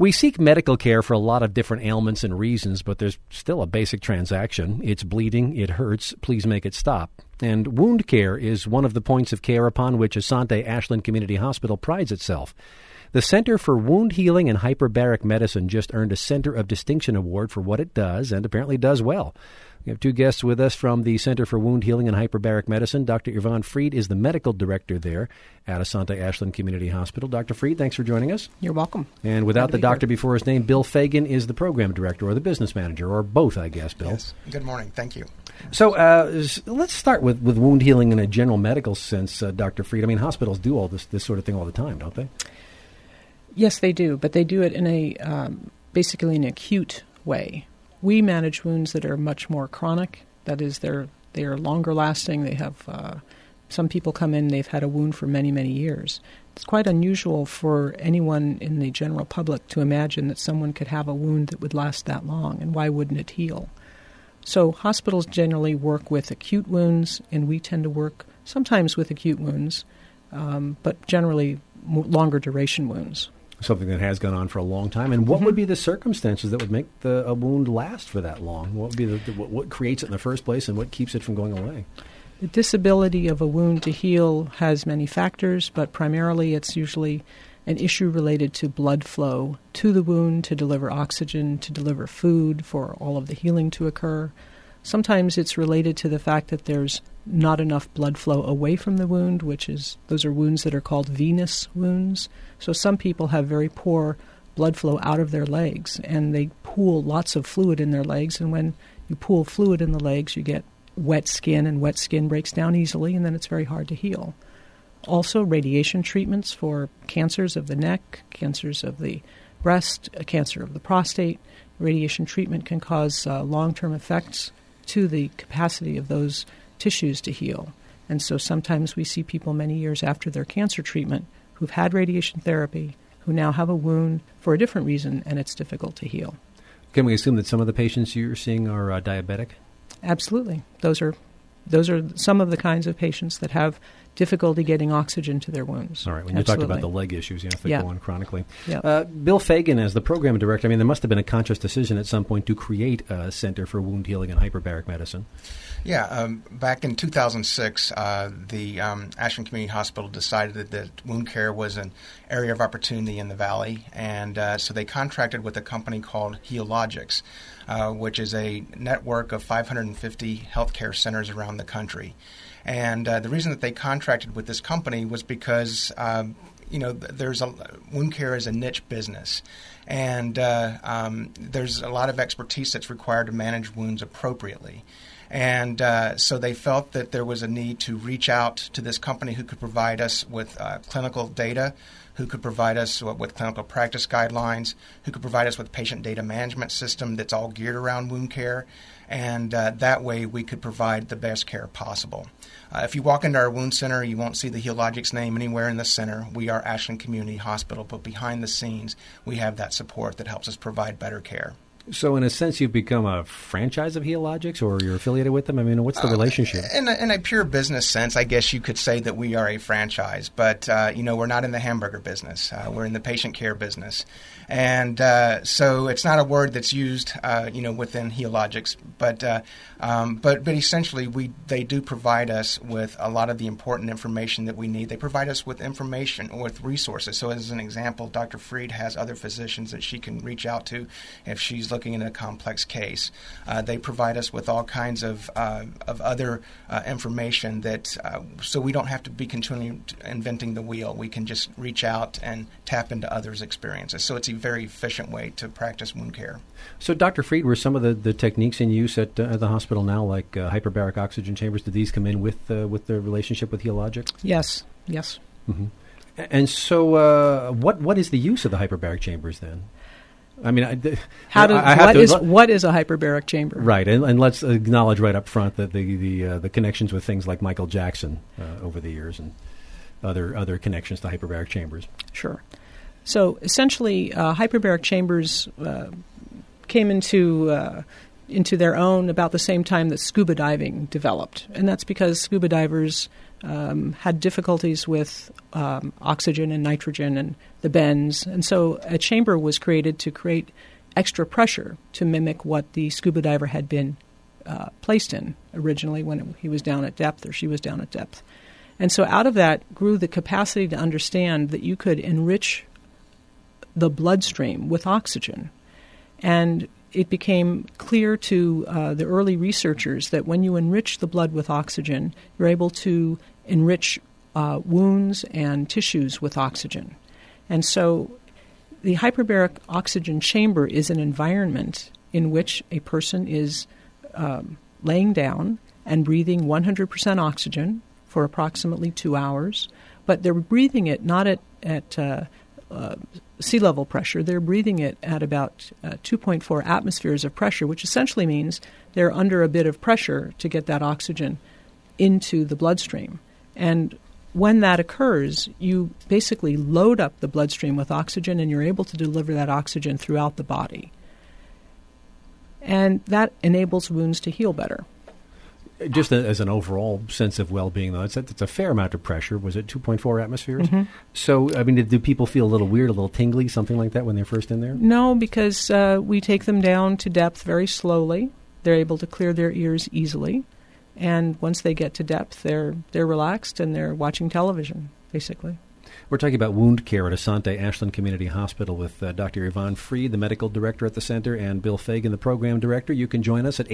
We seek medical care for a lot of different ailments and reasons, but there's still a basic transaction. It's bleeding, it hurts, please make it stop. And wound care is one of the points of care upon which Asante Ashland Community Hospital prides itself. The Center for Wound Healing and Hyperbaric Medicine just earned a Center of Distinction Award for what it does, and apparently does well. We have two guests with us from the Center for Wound Healing and Hyperbaric Medicine. Dr. Yvonne Freed is the medical director there at Asante Ashland Community Hospital. Dr. Freed, thanks for joining us. You're welcome. And without the doctor before his name, Bill Fagan is the program director or the business manager, or both, I guess, Bill. Yes. Good morning. Thank you. So let's start with wound healing in a general medical sense, Dr. Freed. I mean, hospitals do all this sort of thing all the time, don't they? Yes, they do, but they do it in a basically an acute way. We manage wounds that are much more chronic. That is, they are longer lasting. They have some people come in, they've had a wound for many, many years. It's quite unusual for anyone in the general public to imagine that someone could have a wound that would last that long, and why wouldn't it heal? So hospitals generally work with acute wounds, and we tend to work sometimes with acute wounds, but generally longer duration wounds. Something that has gone on for a long time. And what would be the circumstances that would make a wound last for that long? What would be what creates it in the first place, and what keeps it from going away? The disability of a wound to heal has many factors, but primarily it's usually an issue related to blood flow to the wound to deliver oxygen, to deliver food, for all of the healing to occur. Sometimes it's related to the fact that there's not enough blood flow away from the wound, those are wounds that are called venous wounds. So some people have very poor blood flow out of their legs, and they pool lots of fluid in their legs, and when you pool fluid in the legs, you get wet skin, and wet skin breaks down easily, and then it's very hard to heal. Also, radiation treatments for cancers of the neck, cancers of the breast, cancer of the prostate. Radiation treatment can cause long-term effects to the capacity of those tissues to heal. And so sometimes we see people many years after their cancer treatment who've had radiation therapy, who now have a wound for a different reason, and it's difficult to heal. Can we assume that some of the patients you're seeing are diabetic? Absolutely. Those are some of the kinds of patients that have difficulty getting oxygen to their wounds. All right. When you talked about the leg issues, if they go on chronically. Yeah. Bill Fagan, as the program director, I mean, there must have been a conscious decision at some point to create a Center for Wound Healing and Hyperbaric Medicine. Yeah. Back in 2006, the Ashland Community Hospital decided that wound care was an area of opportunity in the Valley, and so they contracted with a company called Healogics, which is a network of 550 healthcare centers around the country. And the reason that they contracted with this company was because, wound care is a niche business. And there's a lot of expertise that's required to manage wounds appropriately. And so they felt that there was a need to reach out to this company who could provide us with clinical data, who could provide us with clinical practice guidelines, who could provide us with a patient data management system that's all geared around wound care. And that way we could provide the best care possible. If you walk into our wound center, you won't see the Healogics name anywhere in the center. We are Ashland Community Hospital, but behind the scenes, we have that support that helps us provide better care. So in a sense, you've become a franchise of Healogics, or you're affiliated with them? I mean, what's the relationship? In a pure business sense, I guess you could say that we are a franchise. But, we're not in the hamburger business. We're in the patient care business. And so it's not a word that's used, within Healogics. But essentially, they do provide us with a lot of the important information that we need. They provide us with information, with resources. So as an example, Dr. Freed has other physicians that she can reach out to if she's looking at a complex case. They provide us with all kinds of other information that so we don't have to be continually inventing the wheel. We can just reach out and tap into others' experiences. So it's a very efficient way to practice wound care. So, Dr. Freed, were some of the techniques in use at the hospital now, like hyperbaric oxygen chambers, did these come in with the relationship with Healogics? Yes. Mm-hmm. And so what is the use of the hyperbaric chambers then? I mean, what is a hyperbaric chamber? Right, and let's acknowledge right up front that the connections with things like Michael Jackson over the years and other connections to hyperbaric chambers. Sure. So essentially, hyperbaric chambers came into their own about the same time that scuba diving developed, and that's because scuba divers had difficulties with oxygen and nitrogen and the bends. And so a chamber was created to create extra pressure to mimic what the scuba diver had been placed in originally when he was down at depth or she was down at depth. And so out of that grew the capacity to understand that you could enrich the bloodstream with oxygen. And it became clear to the early researchers that when you enrich the blood with oxygen, you're able to enrich wounds and tissues with oxygen. And so the hyperbaric oxygen chamber is an environment in which a person is laying down and breathing 100% oxygen for approximately 2 hours, but they're breathing it not at sea level pressure. They're breathing it at about 2.4 atmospheres of pressure, which essentially means they're under a bit of pressure to get that oxygen into the bloodstream. And when that occurs, you basically load up the bloodstream with oxygen and you're able to deliver that oxygen throughout the body. And that enables wounds to heal better. Just as an overall sense of well-being, though, it's a fair amount of pressure. Was it 2.4 atmospheres? Mm-hmm. So, I mean, do people feel a little weird, a little tingly, something like that when they're first in there? No, because we take them down to depth very slowly. They're able to clear their ears easily. And once they get to depth, they're relaxed and they're watching television, basically. We're talking about wound care at Asante Ashland Community Hospital with Dr. Yvonne Freed, the medical director at the center, and Bill Fagan, the program director. You can join us at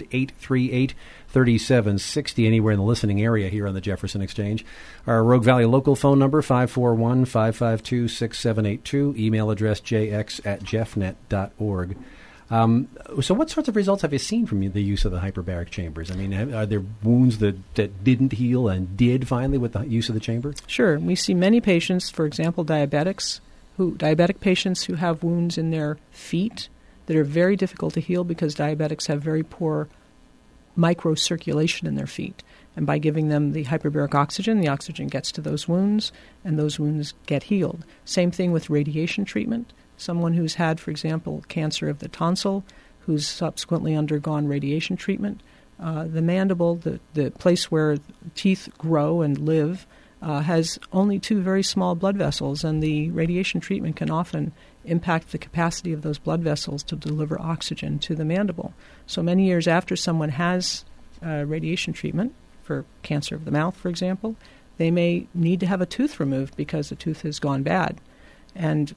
800-838-3760 anywhere in the listening area here on the Jefferson Exchange. Our Rogue Valley local phone number, 541-552-6782. Email address jx@jeffnet.org. So what sorts of results have you seen from the use of the hyperbaric chambers? I mean, are there wounds that didn't heal and did finally with the use of the chamber? Sure. We see many patients, for example, diabetic patients who have wounds in their feet that are very difficult to heal because diabetics have very poor microcirculation in their feet. And by giving them the hyperbaric oxygen, the oxygen gets to those wounds and those wounds get healed. Same thing with radiation treatment. Someone who's had, for example, cancer of the tonsil, who's subsequently undergone radiation treatment. The mandible, the place where teeth grow and live, has only 2 very small blood vessels, and the radiation treatment can often impact the capacity of those blood vessels to deliver oxygen to the mandible. So many years after someone has radiation treatment for cancer of the mouth, for example, they may need to have a tooth removed because the tooth has gone bad. And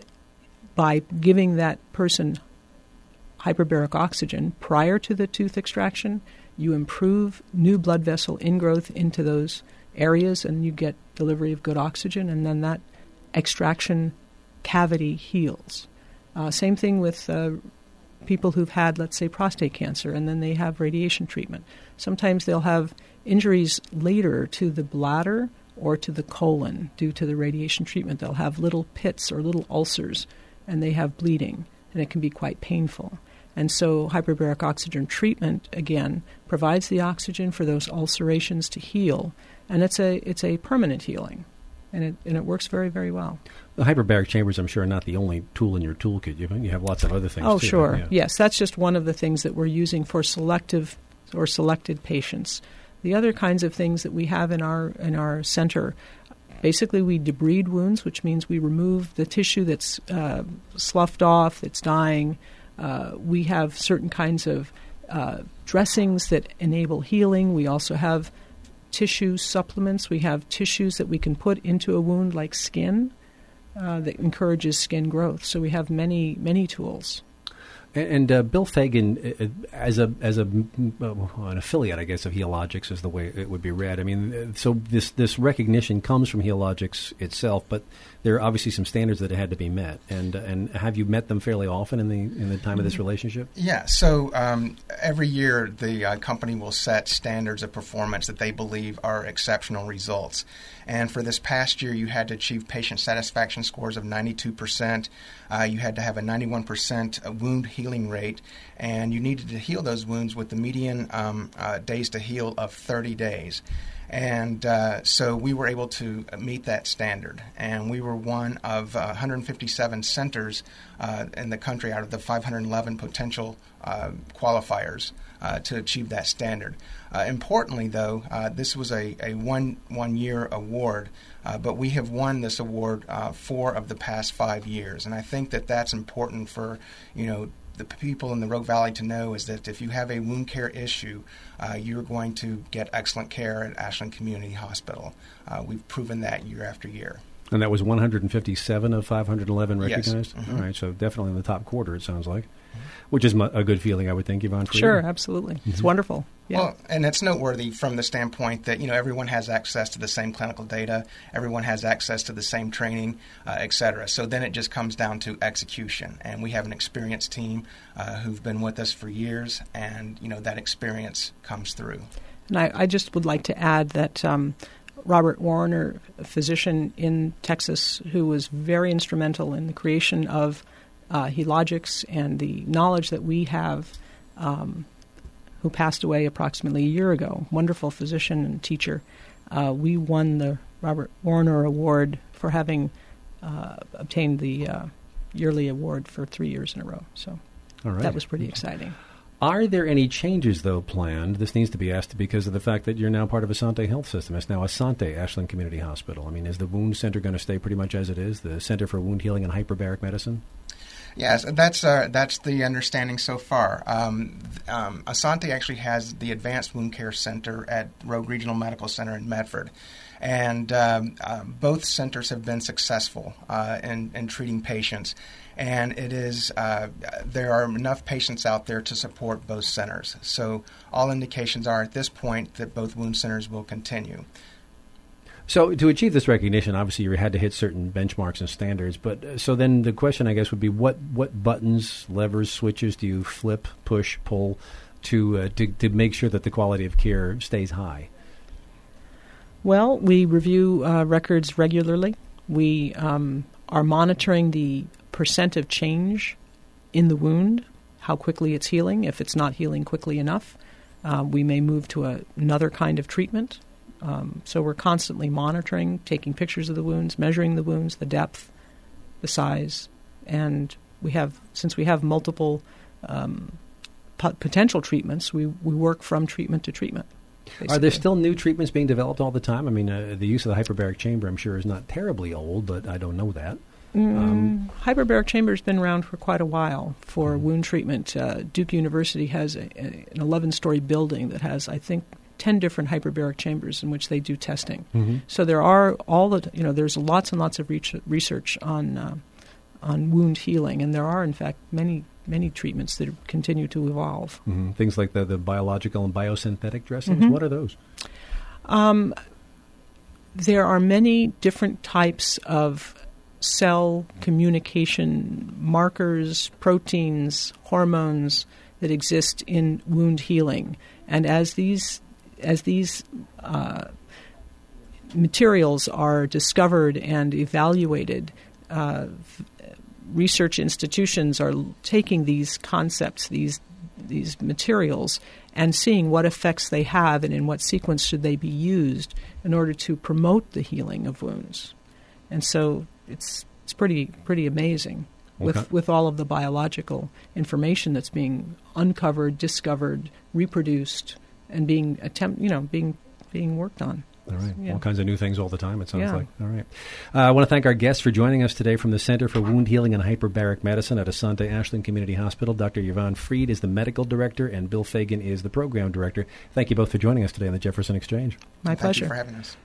by giving that person hyperbaric oxygen prior to the tooth extraction, you improve new blood vessel ingrowth into those areas and you get delivery of good oxygen, and then that extraction cavity heals. Same thing with people who've had, let's say, prostate cancer, and then they have radiation treatment. Sometimes they'll have injuries later to the bladder or to the colon due to the radiation treatment. They'll have little pits or little ulcers, and they have bleeding, and it can be quite painful. And so hyperbaric oxygen treatment, again, provides the oxygen for those ulcerations to heal, and it's a permanent healing, and it works very, very well. The hyperbaric chambers, I'm sure, are not the only tool in your toolkit. You have lots of other things, too. Oh, sure. Yeah. Yes, that's just one of the things that we're using for selective or selected patients. The other kinds of things that we have in our center, basically, we debride wounds, which means we remove the tissue that's sloughed off, that's dying. We have certain kinds of dressings that enable healing. We also have tissue supplements. We have tissues that we can put into a wound like skin that encourages skin growth. So we have many, many tools. And Bill Fagan, as an affiliate, I guess, of Healogics is the way it would be read. I mean, so this recognition comes from Healogics itself, but there are obviously some standards that had to be met. And have you met them fairly often in the time of this relationship? Yeah. So every year the company will set standards of performance that they believe are exceptional results. And for this past year, you had to achieve patient satisfaction scores of 92%. You had to have a 91% wound healing rate, and you needed to heal those wounds with the median days to heal of 30 days. And so we were able to meet that standard. And we were one of 157 centers in the country out of the 511 potential qualifiers to achieve that standard. Importantly, though, this was a one-year award, but we have won this award 4 of the past 5 years. And I think that that's important for, the people in the Rogue Valley to know, is that if you have a wound care issue, you're going to get excellent care at Ashland Community Hospital. We've proven that year after year. And that was 157 of 511 recognized? Yes. Mm-hmm. All right, so definitely in the top quarter, it sounds like, which is a good feeling, I would think, Yvonne Freed. Sure, absolutely. Mm-hmm. It's wonderful. Yeah. Well, and it's noteworthy from the standpoint that, everyone has access to the same clinical data, everyone has access to the same training, et cetera. So then it just comes down to execution. And we have an experienced team who've been with us for years, and, that experience comes through. And I just would like to add that Robert Warner, a physician in Texas who was very instrumental in the creation of Healogics and the knowledge that we have, who passed away approximately a year ago, wonderful physician and teacher. We won the Robert Warner Award for having obtained the yearly award for 3 years in a row. So that was pretty exciting. Are there any changes, though, planned? This needs to be asked because of the fact that you're now part of Asante Health System. It's now Asante Ashland Community Hospital. I mean, is the wound center going to stay pretty much as it is, the Center for Wound Healing and Hyperbaric Medicine? Yes, that's the understanding so far. Asante actually has the Advanced Wound Care Center at Rogue Regional Medical Center in Medford. And both centers have been successful in treating patients. And it is there are enough patients out there to support both centers. So all indications are at this point that both wound centers will continue. So to achieve this recognition, obviously you had to hit certain benchmarks and standards. But so then the question, I guess, would be what buttons, levers, switches do you flip, push, pull to make sure that the quality of care stays high? Well, we review records regularly. We are monitoring the percent of change in the wound, how quickly it's healing. If it's not healing quickly enough, we may move to another kind of treatment. So we're constantly monitoring, taking pictures of the wounds, measuring the wounds, the depth, the size, and since we have multiple potential treatments, we work from treatment to treatment. Basically. Are there still new treatments being developed all the time? I mean, the use of the hyperbaric chamber, I'm sure, is not terribly old, but I don't know that. Hyperbaric chamber has been around for quite a while for wound treatment. Duke University has an 11-story building that has, I think, 10 different hyperbaric chambers in which they do testing. Mm-hmm. So there are there's lots and lots of research on wound healing, and there are, in fact, many treatments that continue to evolve. Mm-hmm. Things like the biological and biosynthetic dressings. Mm-hmm. What are those? There are many different types of cell communication markers, proteins, hormones that exist in wound healing. And as these materials are discovered and evaluated, research institutions are taking these concepts, these materials, and seeing what effects they have and in what sequence should they be used in order to promote the healing of wounds. And so it's pretty amazing with all of the biological information that's being uncovered, discovered, reproduced, and being worked on. All right. Yeah. All kinds of new things all the time, it sounds like. All right. I want to thank our guests for joining us today from the Center for Wound Healing and Hyperbaric Medicine at Asante Ashland Community Hospital. Dr. Yvonne Freed is the medical director, and Bill Fagan is the program director. Thank you both for joining us today on the Jefferson Exchange. My pleasure. Thank you for having us.